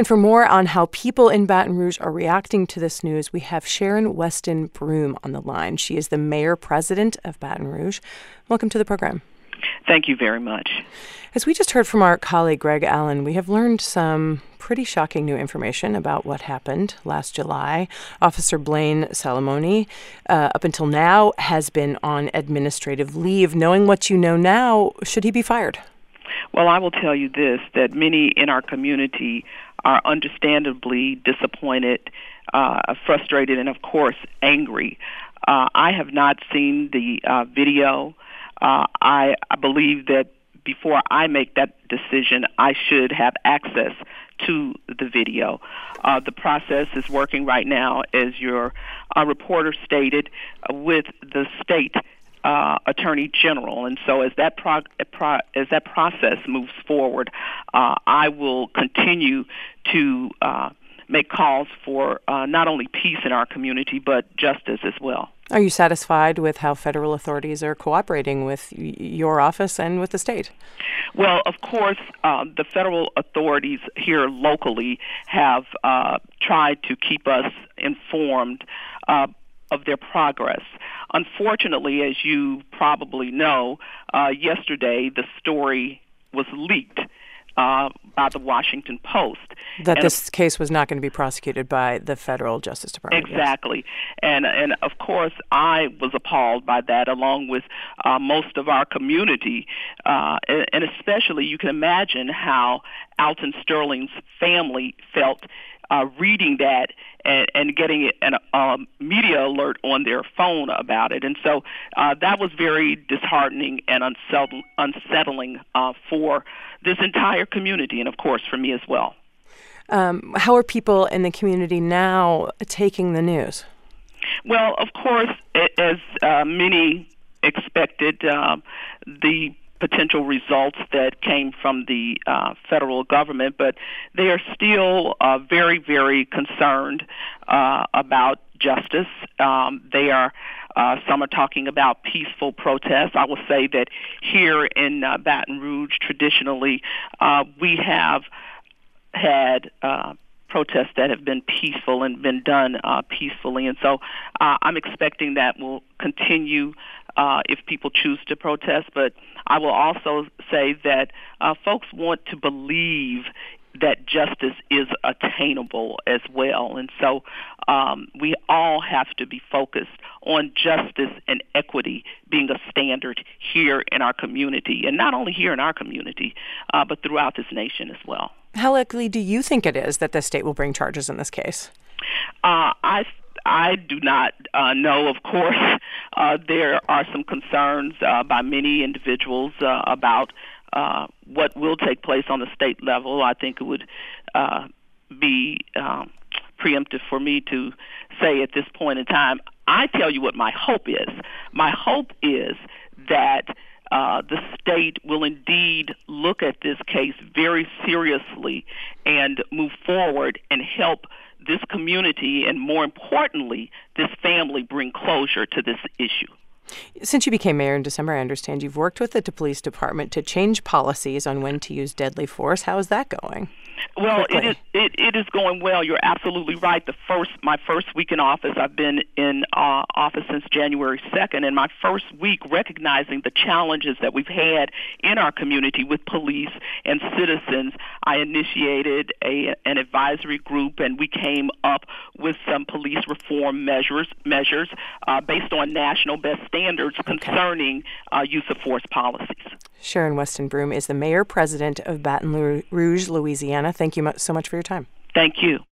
And for more on how people in Baton Rouge are reacting to this news, we have Sharon Weston Broome on the line. She is the mayor-president of Baton Rouge. Welcome to the program. Thank you very much. As we just heard from our colleague Greg Allen, we have learned some pretty shocking new information about what happened last July. Officer Blaine Salamone, up until now, has been on administrative leave. Knowing what you know now, should he be fired? Well, I will tell you this, that many in our community are understandably disappointed, frustrated, and, of course, angry. I have not seen the video. I believe that before I make that decision, I should have access to the video. The process is working right now, as your reporter stated, with the state Attorney General, and so as that process moves forward, I will continue to make calls for not only peace in our community but justice as well. Are you satisfied with how federal authorities are cooperating with your office and with the state? Well, of course, the federal authorities here locally have tried to keep us informed of their progress. Unfortunately, as you probably know, yesterday the story was leaked by the Washington Post. That this case was not going to be prosecuted by the federal Justice Department. Exactly. Yes. And of course, I was appalled by that, along with most of our community. And especially, you can imagine how Alton Sterling's family felt reading that and getting a media alert on their phone about it. And so that was very disheartening and unsettling for this entire community and, of course, for me as well. How are people in the community now taking the news? Well, of course, as many expected, the potential results that came from the federal government, but they are still very, very concerned about justice. They are some are talking about peaceful protests. I will say that here in Baton Rouge, traditionally, we have had protests that have been peaceful and been done peacefully. And so I'm expecting that will continue if people choose to protest. But I will also say that folks want to believe that justice is attainable as well. And so we all have to be focused on justice and equity being a standard here in our community, and not only here in our community, but throughout this nation as well. How likely do you think it is that the state will bring charges in this case? I do not know, of course. There are some concerns by many individuals about what will take place on the state level. I think it would be preemptive for me to say at this point in time. I tell you what my hope is. My hope is that the state will indeed look at this case very seriously and move forward and help this community and, more importantly, this family bring closure to this issue. Since you became mayor in December, I understand you've worked with the police department to change policies on when to use deadly force. How is that going? Well, it is going well. You're absolutely right. My first week in office, I've been in office since January 2nd, and my first week recognizing the challenges that we've had in our community with police and citizens, I initiated an advisory group, and we came up with some police reform measures based on national best standards concerning use of force policies. Sharon Weston Broome is the mayor-president of Baton Rouge, Louisiana. Thank you so much for your time. Thank you.